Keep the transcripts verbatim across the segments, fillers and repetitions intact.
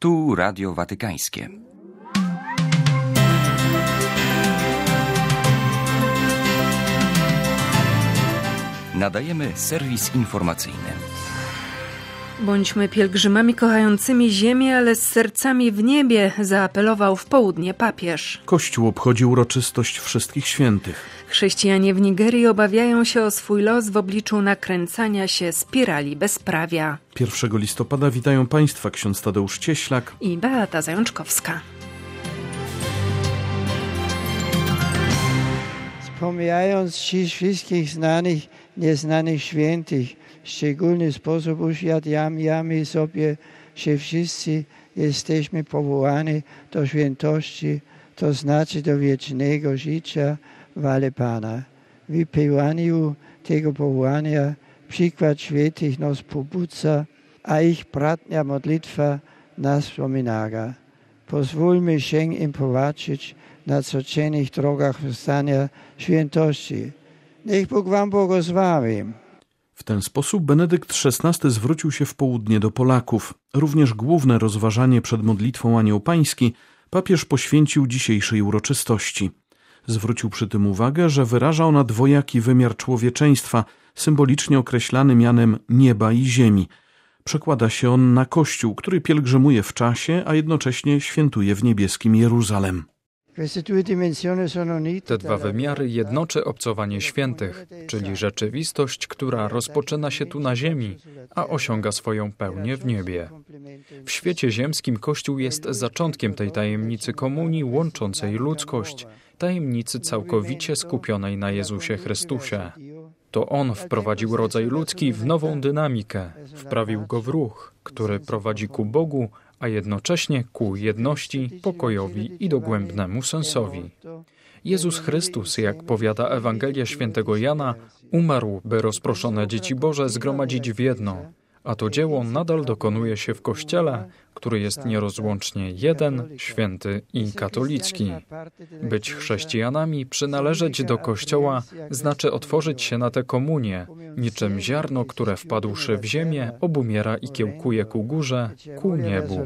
Tu Radio Watykańskie. Nadajemy serwis informacyjny. Bądźmy pielgrzymami kochającymi ziemię, ale z sercami w niebie, zaapelował w południe papież. Kościół obchodzi uroczystość Wszystkich Świętych. Chrześcijanie w Nigerii obawiają się o swój los w obliczu nakręcania się spirali bezprawia. pierwszego listopada witają Państwa ksiądz Tadeusz Cieślak i Beata Zajączkowska. Wspomniając dziś wszystkich znanych, nieznanych świętych, w szczególny sposób uświadamiamy sobie, że wszyscy jesteśmy powołani do świętości, to znaczy do wiecznego życia w wale Pana. W wypełnianiu tego powołania przykład świętych nas pobudza, a ich bratnia modlitwa nas wspominaga. Pozwólmy się im prowadzić na codziennych drogach wstania świętości. Niech Bóg wam błogosławi. W ten sposób Benedykt szesnasty zwrócił się w południe do Polaków. Również główne rozważanie przed modlitwą Anioł Pański papież poświęcił dzisiejszej uroczystości. Zwrócił przy tym uwagę, że wyraża ona dwojaki wymiar człowieczeństwa, symbolicznie określany mianem nieba i ziemi. Przekłada się on na Kościół, który pielgrzymuje w czasie, a jednocześnie świętuje w niebieskim Jeruzalem. Te dwa wymiary jednoczy obcowanie świętych, czyli rzeczywistość, która rozpoczyna się tu na ziemi, a osiąga swoją pełnię w niebie. W świecie ziemskim Kościół jest zaczątkiem tej tajemnicy komunii łączącej ludzkość, tajemnicy całkowicie skupionej na Jezusie Chrystusie. To On wprowadził rodzaj ludzki w nową dynamikę, wprawił go w ruch, który prowadzi ku Bogu, a jednocześnie ku jedności, pokojowi i dogłębnemu sensowi. Jezus Chrystus, jak powiada Ewangelia świętego Jana, umarł, by rozproszone dzieci Boże zgromadzić w jedno, a to dzieło nadal dokonuje się w Kościele, który jest nierozłącznie jeden, święty i katolicki. Być chrześcijanami, przynależeć do Kościoła, znaczy otworzyć się na tę komunię, niczym ziarno, które wpadłszy w ziemię, obumiera i kiełkuje ku górze, ku niebu.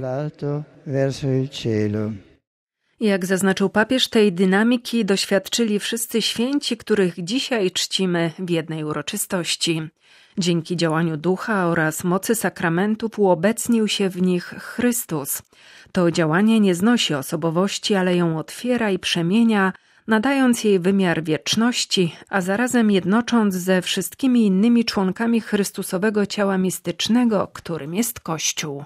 Jak zaznaczył papież, tej dynamiki doświadczyli wszyscy święci, których dzisiaj czcimy w jednej uroczystości. Dzięki działaniu Ducha oraz mocy sakramentów uobecnił się w nich Chrystus. To działanie nie znosi osobowości, ale ją otwiera i przemienia, nadając jej wymiar wieczności, a zarazem jednocząc ze wszystkimi innymi członkami Chrystusowego ciała mistycznego, którym jest Kościół.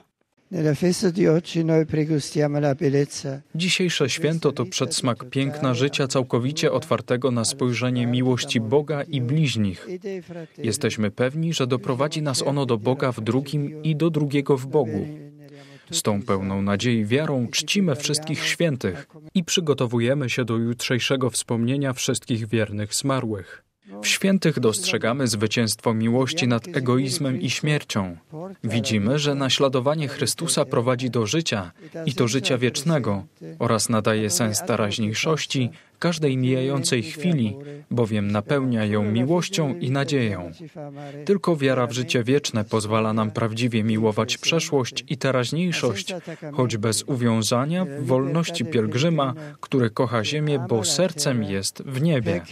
Dzisiejsze święto to przedsmak piękna życia całkowicie otwartego na spojrzenie miłości Boga i bliźnich. Jesteśmy pewni, że doprowadzi nas ono do Boga w drugim i do drugiego w Bogu. Z tą pełną nadziei wiarą czcimy wszystkich świętych i przygotowujemy się do jutrzejszego wspomnienia wszystkich wiernych zmarłych. W świętych dostrzegamy zwycięstwo miłości nad egoizmem i śmiercią. Widzimy, że naśladowanie Chrystusa prowadzi do życia i to życia wiecznego oraz nadaje sens teraźniejszości każdej mijającej chwili, bowiem napełnia ją miłością i nadzieją. Tylko wiara w życie wieczne pozwala nam prawdziwie miłować przeszłość i teraźniejszość, choć bez uwiązania w wolności pielgrzyma, który kocha ziemię, bo sercem jest w niebie.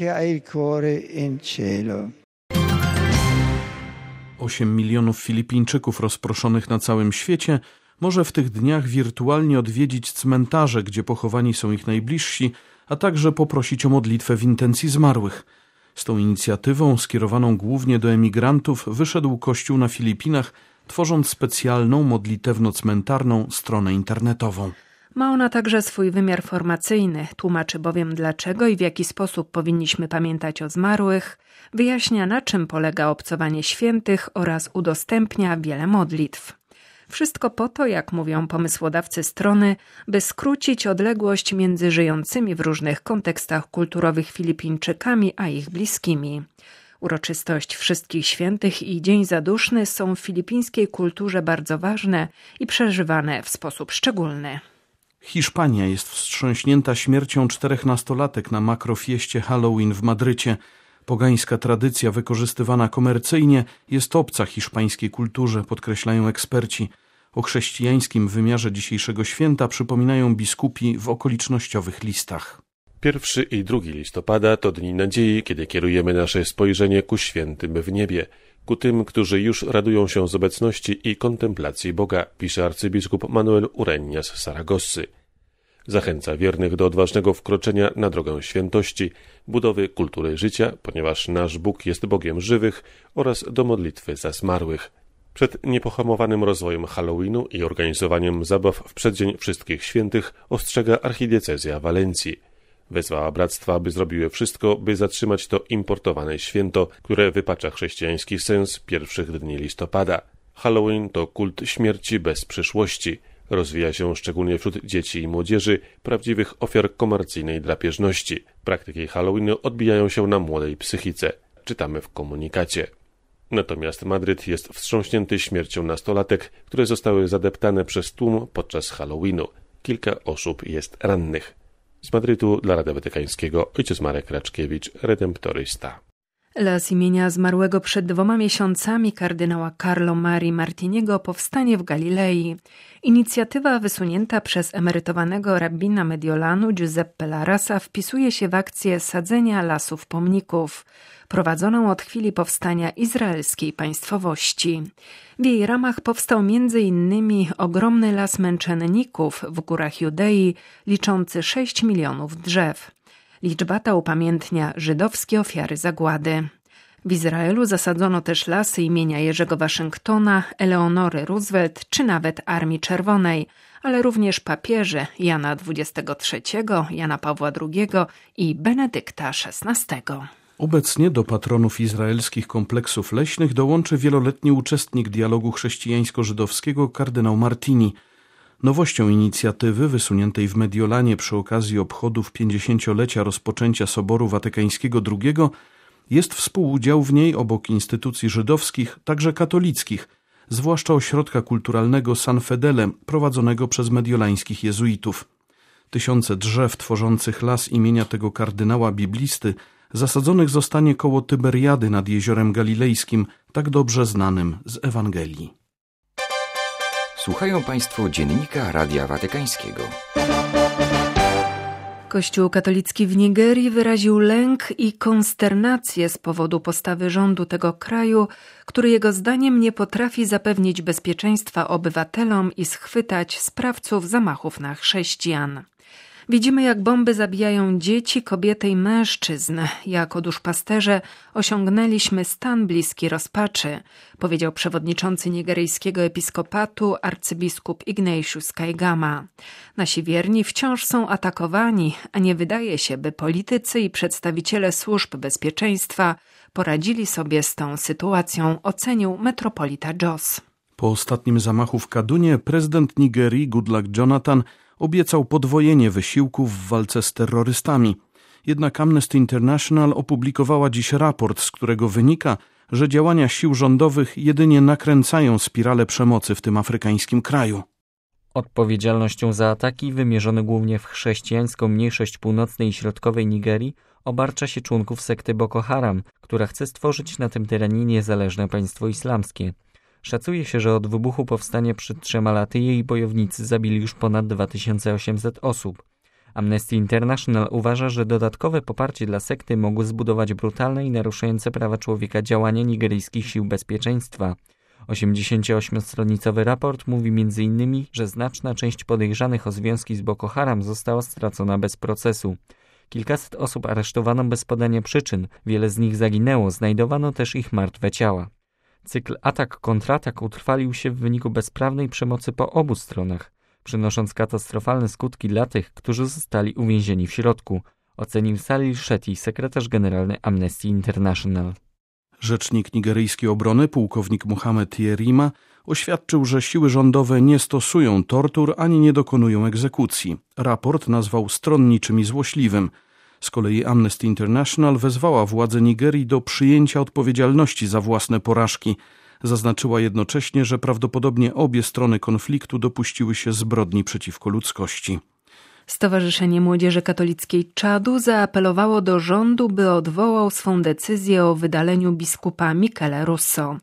Osiem milionów Filipińczyków rozproszonych na całym świecie może w tych dniach wirtualnie odwiedzić cmentarze, gdzie pochowani są ich najbliżsi, a także poprosić o modlitwę w intencji zmarłych. Z tą inicjatywą, skierowaną głównie do emigrantów, wyszedł Kościół na Filipinach, tworząc specjalną, modlitewno-cmentarną stronę internetową. Ma ona także swój wymiar formacyjny, tłumaczy bowiem dlaczego i w jaki sposób powinniśmy pamiętać o zmarłych, wyjaśnia na czym polega obcowanie świętych oraz udostępnia wiele modlitw. Wszystko po to, jak mówią pomysłodawcy strony, by skrócić odległość między żyjącymi w różnych kontekstach kulturowych Filipińczykami a ich bliskimi. Uroczystość Wszystkich Świętych i Dzień Zaduszny są w filipińskiej kulturze bardzo ważne i przeżywane w sposób szczególny. Hiszpania jest wstrząśnięta śmiercią czterech nastolatek na makrofieście Halloween w Madrycie. Pogańska tradycja wykorzystywana komercyjnie jest obca hiszpańskiej kulturze, podkreślają eksperci. O chrześcijańskim wymiarze dzisiejszego święta przypominają biskupi w okolicznościowych listach. Pierwszy i drugi listopada to dni nadziei, kiedy kierujemy nasze spojrzenie ku świętym w niebie, ku tym, którzy już radują się z obecności i kontemplacji Boga, pisze arcybiskup Manuel Ureñas z Saragossy. Zachęca wiernych do odważnego wkroczenia na drogę świętości, budowy kultury życia, ponieważ nasz Bóg jest Bogiem żywych, oraz do modlitwy za zmarłych. Przed niepohamowanym rozwojem Halloweenu i organizowaniem zabaw w przeddzień Wszystkich Świętych ostrzega archidiecezja Walencji. Wezwała bractwa, aby zrobiły wszystko, by zatrzymać to importowane święto, które wypacza chrześcijański sens pierwszych dni listopada. Halloween to kult śmierci bez przyszłości. Rozwija się szczególnie wśród dzieci i młodzieży, prawdziwych ofiar komercyjnej drapieżności. Praktyki Halloweenu odbijają się na młodej psychice. Czytamy w komunikacie. Natomiast Madryt jest wstrząśnięty śmiercią nastolatek, które zostały zadeptane przez tłum podczas Halloweenu. Kilka osób jest rannych. Z Madrytu dla Radia Watykańskiego ojciec Marek Raczkiewicz, redemptorysta. Las imienia zmarłego przed dwoma miesiącami kardynała Carlo Marii Martiniego powstanie w Galilei. Inicjatywa wysunięta przez emerytowanego rabbina Mediolanu Giuseppe Larasa wpisuje się w akcję sadzenia lasów pomników, prowadzoną od chwili powstania izraelskiej państwowości. W jej ramach powstał między innymi ogromny las męczenników w górach Judei, liczący sześć milionów drzew. Liczba ta upamiętnia żydowskie ofiary zagłady. W Izraelu zasadzono też lasy imienia Jerzego Waszyngtona, Eleonory Roosevelt czy nawet Armii Czerwonej, ale również papieży Jana dwudziestego trzeciego, Jana Pawła drugiego i Benedykta szesnastego. Obecnie do patronów izraelskich kompleksów leśnych dołączy wieloletni uczestnik dialogu chrześcijańsko-żydowskiego kardynał Martini. Nowością inicjatywy wysuniętej w Mediolanie przy okazji obchodów pięćdziesięciolecia rozpoczęcia Soboru Watykańskiego drugiego jest współudział w niej obok instytucji żydowskich, także katolickich, zwłaszcza ośrodka kulturalnego San Fedele prowadzonego przez mediolańskich jezuitów. Tysiące drzew tworzących las imienia tego kardynała biblisty zasadzonych zostanie koło Tyberiady nad Jeziorem Galilejskim, tak dobrze znanym z Ewangelii. Słuchają Państwo dziennika Radia Watykańskiego. Kościół katolicki w Nigerii wyraził lęk i konsternację z powodu postawy rządu tego kraju, który jego zdaniem nie potrafi zapewnić bezpieczeństwa obywatelom i schwytać sprawców zamachów na chrześcijan. Widzimy, jak bomby zabijają dzieci, kobiety i mężczyzn. Jako duszpasterze osiągnęliśmy stan bliski rozpaczy, powiedział przewodniczący nigeryjskiego episkopatu arcybiskup Ignatius Kaigama. Nasi wierni wciąż są atakowani, a nie wydaje się, by politycy i przedstawiciele służb bezpieczeństwa poradzili sobie z tą sytuacją, ocenił metropolita Jos. Po ostatnim zamachu w Kadunie prezydent Nigerii Goodluck Jonathan obiecał podwojenie wysiłków w walce z terrorystami. Jednak Amnesty International opublikowała dziś raport, z którego wynika, że działania sił rządowych jedynie nakręcają spiralę przemocy w tym afrykańskim kraju. Odpowiedzialnością za ataki wymierzone głównie w chrześcijańską mniejszość północnej i środkowej Nigerii obarcza się członków sekty Boko Haram, która chce stworzyć na tym terenie niezależne państwo islamskie. Szacuje się, że od wybuchu powstania przed trzema laty jej bojownicy zabili już ponad dwa tysiące osiemset osób. Amnesty International uważa, że dodatkowe poparcie dla sekty mogły zbudować brutalne i naruszające prawa człowieka działania nigeryjskich sił bezpieczeństwa. osiemdziesięcioośmiostronicowy raport mówi między innymi, że znaczna część podejrzanych o związki z Boko Haram została stracona bez procesu. Kilkaset osób aresztowano bez podania przyczyn, wiele z nich zaginęło, znajdowano też ich martwe ciała. Cykl atak-kontratak utrwalił się w wyniku bezprawnej przemocy po obu stronach, przynosząc katastrofalne skutki dla tych, którzy zostali uwięzieni w środku, ocenił Salil Shetty, sekretarz generalny Amnesty International. Rzecznik nigeryjskiej obrony, pułkownik Mohamed Yerima, oświadczył, że siły rządowe nie stosują tortur ani nie dokonują egzekucji. Raport nazwał stronniczym i złośliwym. Z kolei Amnesty International wezwała władze Nigerii do przyjęcia odpowiedzialności za własne porażki. Zaznaczyła jednocześnie, że prawdopodobnie obie strony konfliktu dopuściły się zbrodni przeciwko ludzkości. Stowarzyszenie Młodzieży Katolickiej Czadu zaapelowało do rządu, by odwołał swą decyzję o wydaleniu biskupa Michele Russo.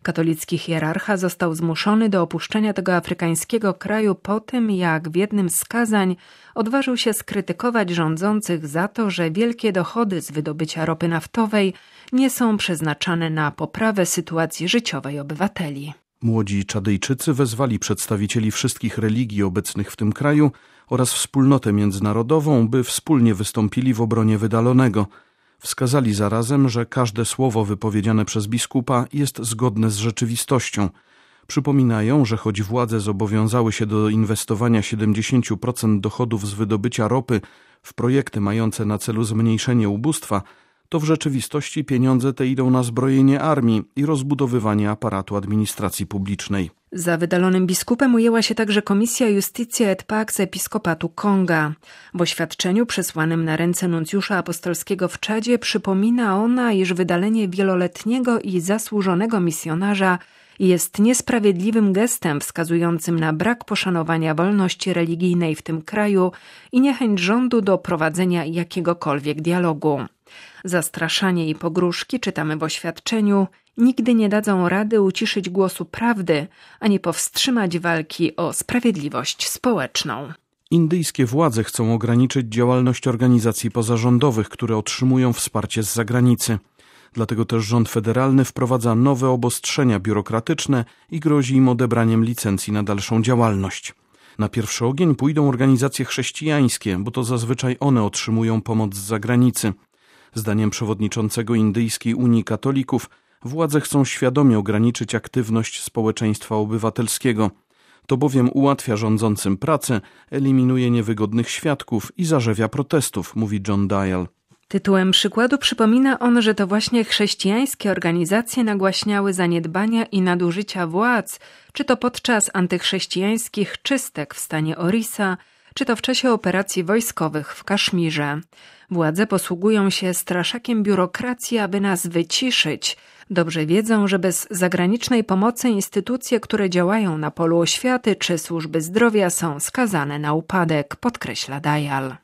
Katolicki hierarcha został zmuszony do opuszczenia tego afrykańskiego kraju po tym, jak w jednym z kazań odważył się skrytykować rządzących za to, że wielkie dochody z wydobycia ropy naftowej nie są przeznaczane na poprawę sytuacji życiowej obywateli. Młodzi Czadyjczycy wezwali przedstawicieli wszystkich religii obecnych w tym kraju oraz wspólnotę międzynarodową, by wspólnie wystąpili w obronie wydalonego. Wskazali zarazem, że każde słowo wypowiedziane przez biskupa jest zgodne z rzeczywistością. Przypominają, że choć władze zobowiązały się do inwestowania siedemdziesiąt procent dochodów z wydobycia ropy w projekty mające na celu zmniejszenie ubóstwa, to w rzeczywistości pieniądze te idą na zbrojenie armii i rozbudowywanie aparatu administracji publicznej. Za wydalonym biskupem ujęła się także Komisja Justitia et Pax Episkopatu Konga. W oświadczeniu przesłanym na ręce nuncjusza apostolskiego w Czadzie przypomina ona, iż wydalenie wieloletniego i zasłużonego misjonarza jest niesprawiedliwym gestem wskazującym na brak poszanowania wolności religijnej w tym kraju i niechęć rządu do prowadzenia jakiegokolwiek dialogu. Zastraszanie i pogróżki, czytamy w oświadczeniu, nigdy nie dadzą rady uciszyć głosu prawdy, ani powstrzymać walki o sprawiedliwość społeczną. Indyjskie władze chcą ograniczyć działalność organizacji pozarządowych, które otrzymują wsparcie z zagranicy. Dlatego też rząd federalny wprowadza nowe obostrzenia biurokratyczne i grozi im odebraniem licencji na dalszą działalność. Na pierwszy ogień pójdą organizacje chrześcijańskie, bo to zazwyczaj one otrzymują pomoc z zagranicy. Zdaniem przewodniczącego Indyjskiej Unii Katolików władze chcą świadomie ograniczyć aktywność społeczeństwa obywatelskiego. To bowiem ułatwia rządzącym pracę, eliminuje niewygodnych świadków i zarzewia protestów, mówi John Dial. Tytułem przykładu przypomina on, że to właśnie chrześcijańskie organizacje nagłaśniały zaniedbania i nadużycia władz, czy to podczas antychrześcijańskich czystek w stanie Orissa, czy to w czasie operacji wojskowych w Kaszmirze. Władze posługują się straszakiem biurokracji, aby nas wyciszyć. Dobrze wiedzą, że bez zagranicznej pomocy instytucje, które działają na polu oświaty czy służby zdrowia, są skazane na upadek, podkreśla Dial.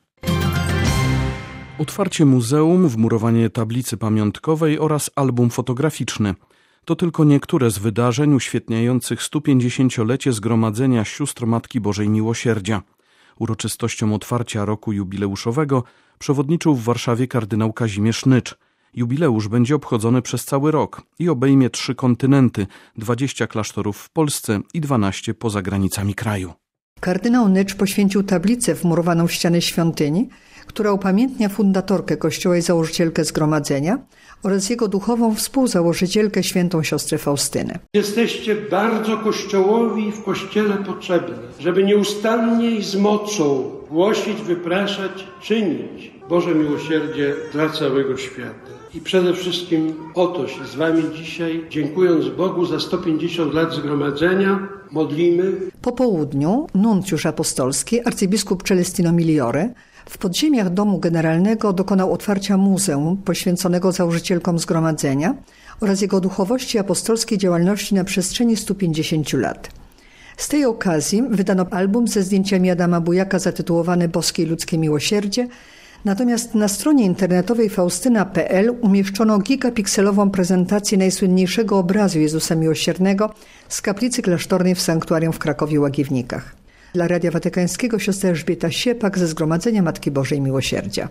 Otwarcie muzeum, wmurowanie tablicy pamiątkowej oraz album fotograficzny. To tylko niektóre z wydarzeń uświetniających sto pięćdziesięciolecie Zgromadzenia Sióstr Matki Bożej Miłosierdzia. Uroczystościom otwarcia roku jubileuszowego przewodniczył w Warszawie kardynał Kazimierz Nycz. Jubileusz będzie obchodzony przez cały rok i obejmie trzy kontynenty, dwadzieścia klasztorów w Polsce i dwanaście poza granicami kraju. Kardynał Nycz poświęcił tablicę wmurowaną w ścianę świątyni, która upamiętnia fundatorkę Kościoła i założycielkę Zgromadzenia oraz jego duchową współzałożycielkę świętą siostrę Faustynę. Jesteście bardzo Kościołowi w Kościele potrzebni, żeby nieustannie i z mocą głosić, wypraszać, czynić Boże miłosierdzie dla całego świata. I przede wszystkim o to się z wami dzisiaj, dziękując Bogu za sto pięćdziesiąt lat Zgromadzenia, modlimy. Po południu nuncjusz apostolski, arcybiskup Celestino Migliore, w podziemiach Domu Generalnego dokonał otwarcia muzeum poświęconego założycielkom Zgromadzenia oraz jego duchowości apostolskiej działalności na przestrzeni stu pięćdziesięciu lat. Z tej okazji wydano album ze zdjęciami Adama Bujaka zatytułowany Boskie i ludzkie miłosierdzie, natomiast na stronie internetowej faustyna kropka pe el umieszczono gigapikselową prezentację najsłynniejszego obrazu Jezusa Miłosiernego z kaplicy klasztornej w sanktuarium w Krakowie-Łagiewnikach. Dla Radia Watykańskiego siostra Elżbieta Siepak ze Zgromadzenia Matki Bożej Miłosierdzia.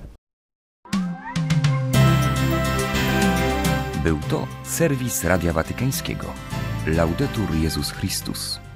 Był to serwis Radia Watykańskiego. Laudetur Jezus Chrystus.